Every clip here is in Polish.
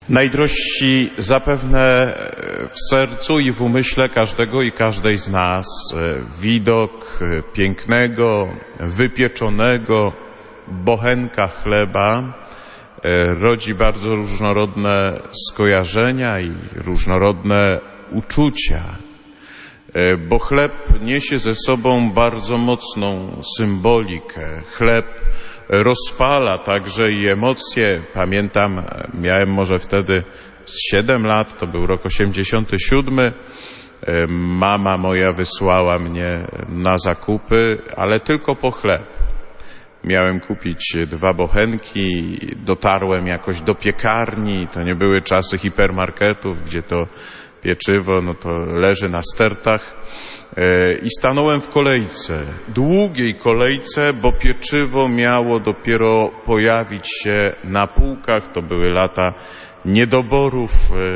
Najdrożsi, zapewne w sercu i w umyśle każdego i każdej z nas widok pięknego, wypieczonego bochenka chleba rodzi bardzo różnorodne skojarzenia i różnorodne uczucia, bo chleb niesie ze sobą bardzo mocną symbolikę. Chleb rozpala także i emocje. Pamiętam, miałem może wtedy z 7 lat, to był rok 87. Mama moja wysłała mnie na zakupy, ale tylko po chleb. Miałem kupić 2 bochenki, dotarłem jakoś do piekarni, to nie były czasy hipermarketów, gdzie to pieczywo, no to leży na stertach. I stanąłem w kolejce, długiej kolejce, bo pieczywo miało dopiero pojawić się na półkach. To były lata niedoborów.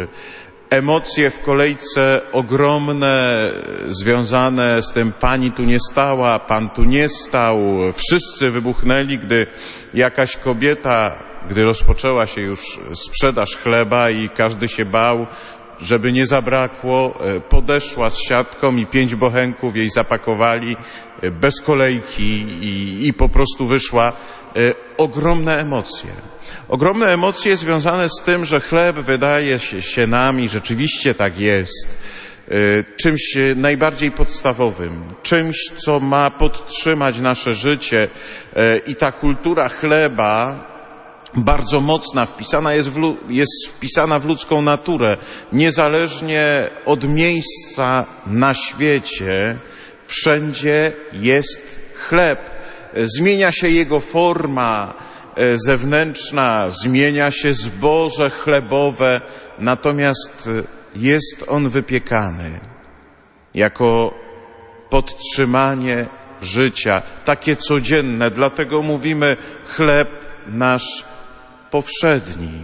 Emocje w kolejce ogromne, związane z tym, pani tu nie stała, pan tu nie stał. Wszyscy wybuchnęli, gdy jakaś kobieta, gdy rozpoczęła się już sprzedaż chleba i każdy się bał, żeby nie zabrakło, podeszła z siatką i 5 bochenków jej zapakowali bez kolejki i po prostu wyszła. Ogromne emocje. Ogromne emocje związane z tym, że chleb wydaje się nam, i rzeczywiście tak jest, czymś najbardziej podstawowym, czymś, co ma podtrzymać nasze życie. I ta kultura chleba bardzo mocna, jest wpisana w ludzką naturę. Niezależnie od miejsca na świecie, wszędzie jest chleb. Zmienia się jego forma zewnętrzna, zmienia się zboże chlebowe, natomiast jest on wypiekany jako podtrzymanie życia, takie codzienne. Dlatego mówimy chleb nasz powszedni.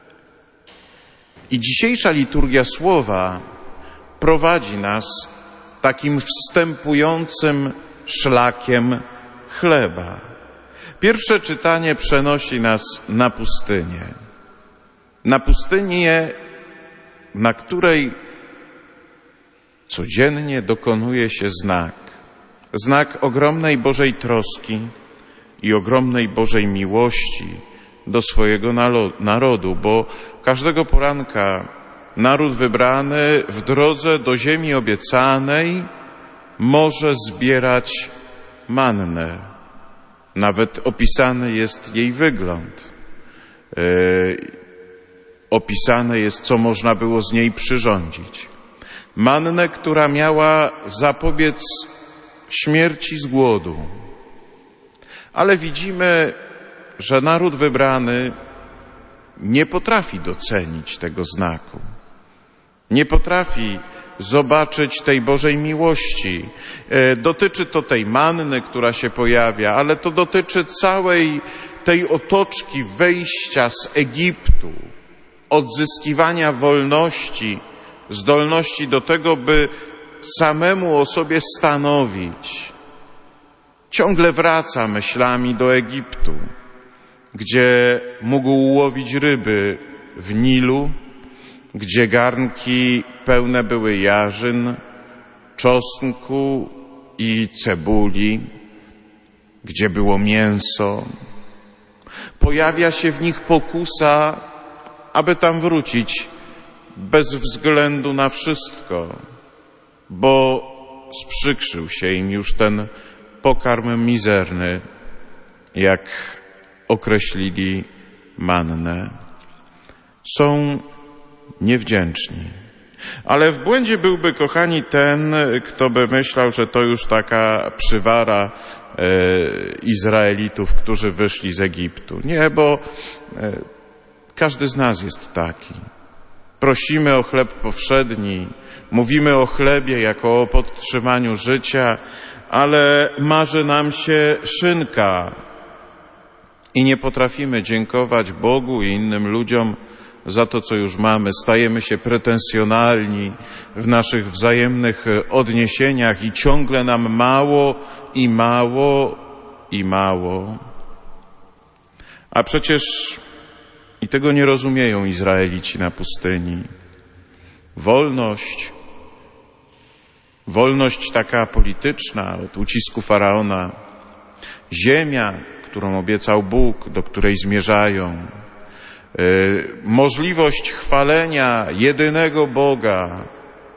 I dzisiejsza liturgia słowa prowadzi nas takim wstępującym szlakiem chleba. Pierwsze czytanie przenosi nas na pustynię. Na pustynię, na której codziennie dokonuje się znak. Znak ogromnej Bożej troski i ogromnej Bożej miłości do swojego narodu, bo każdego poranka naród wybrany w drodze do ziemi obiecanej może zbierać mannę. Nawet opisany jest jej wygląd. Opisane jest, co można było z niej przyrządzić. Mannę, która miała zapobiec śmierci z głodu. Ale widzimy, że naród wybrany nie potrafi docenić tego znaku. Nie potrafi zobaczyć tej Bożej miłości. Dotyczy to tej manny, która się pojawia, ale to dotyczy całej tej otoczki wejścia z Egiptu, odzyskiwania wolności, zdolności do tego, by samemu o sobie stanowić. Ciągle wraca myślami do Egiptu, gdzie mógł łowić ryby w Nilu, gdzie garnki pełne były jarzyn, czosnku i cebuli, gdzie było mięso. Pojawia się w nich pokusa, aby tam wrócić bez względu na wszystko, bo sprzykrzył się im już ten pokarm mizerny, jak określili mannę. Są niewdzięczni. Ale w błędzie byłby, kochani, ten, kto by myślał, że to już taka przywara Izraelitów, którzy wyszli z Egiptu. Nie, bo każdy z nas jest taki. Prosimy o chleb powszedni, mówimy o chlebie jako o podtrzymaniu życia, ale marzy nam się szynka i nie potrafimy dziękować Bogu i innym ludziom za to, co już mamy. Stajemy się pretensjonalni w naszych wzajemnych odniesieniach i ciągle nam mało i mało i mało. A przecież I tego nie rozumieją Izraelici na pustyni. Wolność taka polityczna od ucisku Faraona, ziemia, którą obiecał Bóg, do której zmierzają, możliwość chwalenia jedynego Boga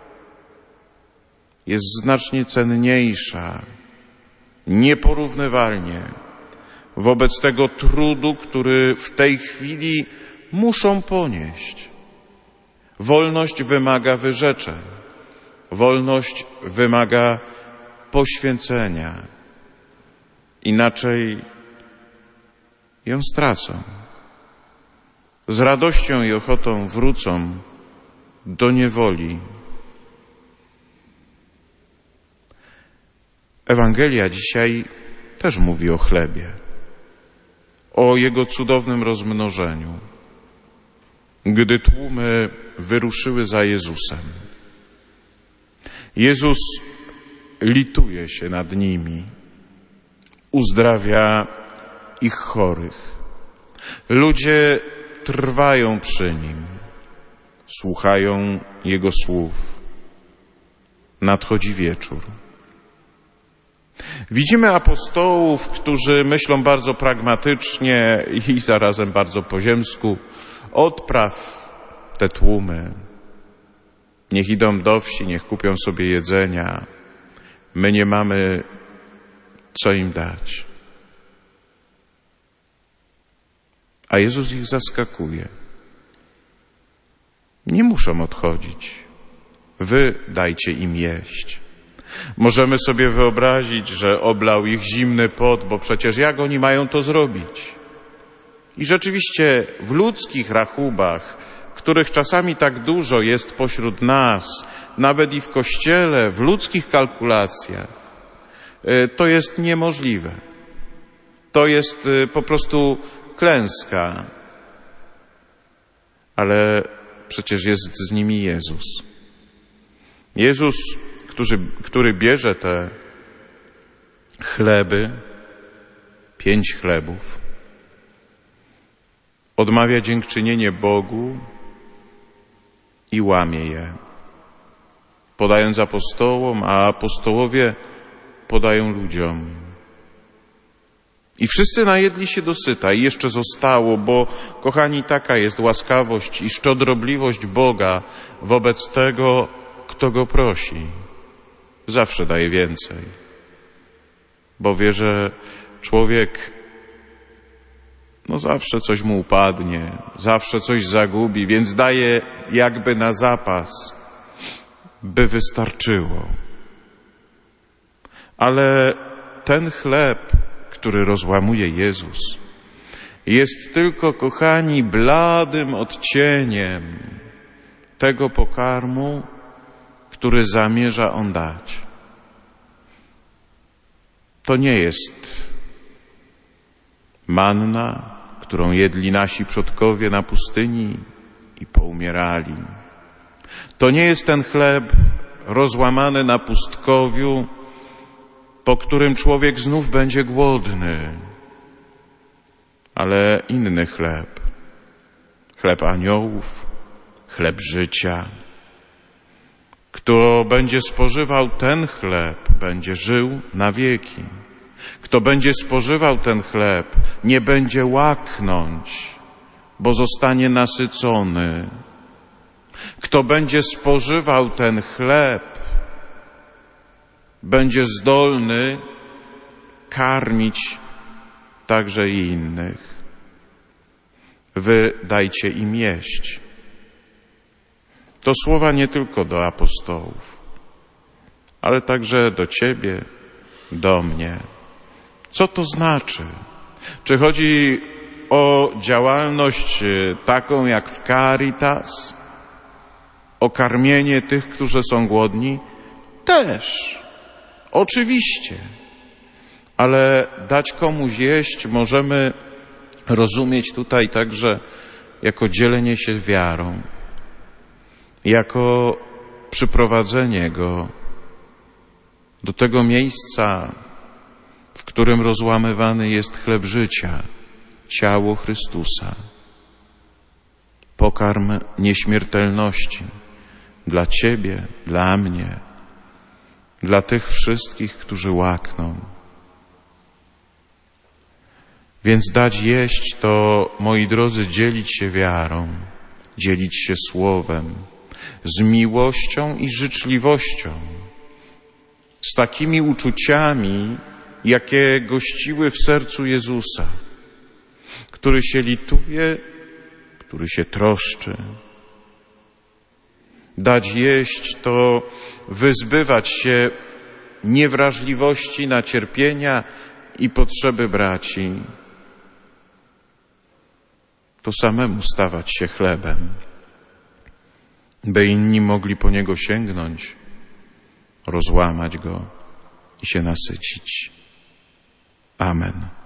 jest znacznie cenniejsza, nieporównywalnie, wobec tego trudu, który w tej chwili muszą ponieść. Wolność wymaga wyrzeczeń. Wolność wymaga poświęcenia. Inaczej ją stracą. Z radością i ochotą wrócą do niewoli. Ewangelia dzisiaj też mówi o chlebie, o Jego cudownym rozmnożeniu. Gdy tłumy wyruszyły za Jezusem, Jezus lituje się nad nimi, uzdrawia ich chorych. Ludzie trwają przy Nim, słuchają Jego słów. Nadchodzi wieczór. Widzimy apostołów, którzy myślą bardzo pragmatycznie i zarazem bardzo po ziemsku. Odpraw te tłumy. Niech idą do wsi, niech kupią sobie jedzenia. My nie mamy co im dać. A Jezus ich zaskakuje. Nie muszą odchodzić. Wy dajcie im jeść. Możemy sobie wyobrazić, że oblał ich zimny pot, bo przecież jak oni mają to zrobić? I rzeczywiście w ludzkich rachubach, których czasami tak dużo jest pośród nas, nawet i w Kościele, w ludzkich kalkulacjach, to jest niemożliwe. To jest po prostu klęska. Ale przecież jest z nimi Jezus. Jezus, który bierze te chleby, 5 chlebów, odmawia dziękczynienie Bogu i łamie je, podając apostołom, a apostołowie podają ludziom. I wszyscy najedli się dosyta i jeszcze zostało, bo, kochani, taka jest łaskawość i szczodrobliwość Boga wobec tego, kto Go prosi. Zawsze daje więcej, bo wie, że człowiek zawsze coś mu upadnie, zawsze coś zagubi, więc daje jakby na zapas, by wystarczyło. Ale ten chleb, który rozłamuje Jezus, jest tylko, kochani, bladym odcieniem tego pokarmu, który zamierza On dać. To nie jest manna, którą jedli nasi przodkowie na pustyni i poumierali. To nie jest ten chleb rozłamany na pustkowiu, po którym człowiek znów będzie głodny, ale inny chleb. Chleb aniołów, chleb życia. Kto będzie spożywał ten chleb, będzie żył na wieki. Kto będzie spożywał ten chleb, nie będzie łaknąć, bo zostanie nasycony. Kto będzie spożywał ten chleb, będzie zdolny karmić także i innych. Wy dajcie im jeść. To słowa nie tylko do apostołów, ale także do Ciebie, do mnie. Co to znaczy? Czy chodzi o działalność taką jak w Caritas? O karmienie tych, którzy są głodni? Też. Oczywiście. Ale dać komuś jeść możemy rozumieć tutaj także jako dzielenie się wiarą, jako przyprowadzenie go do tego miejsca, w którym rozłamywany jest chleb życia, ciało Chrystusa. pokarm nieśmiertelności dla Ciebie, dla mnie, dla tych wszystkich, którzy łakną. Więc dać jeść to, moi drodzy, dzielić się wiarą, dzielić się słowem, z miłością i życzliwością, z takimi uczuciami, jakie gościły w sercu Jezusa, który się lituje, który się troszczy. Dać jeść to wyzbywać się niewrażliwości na cierpienia i potrzeby braci. To samemu stawać się chlebem, by inni mogli po niego sięgnąć, rozłamać go i się nasycić. Amen.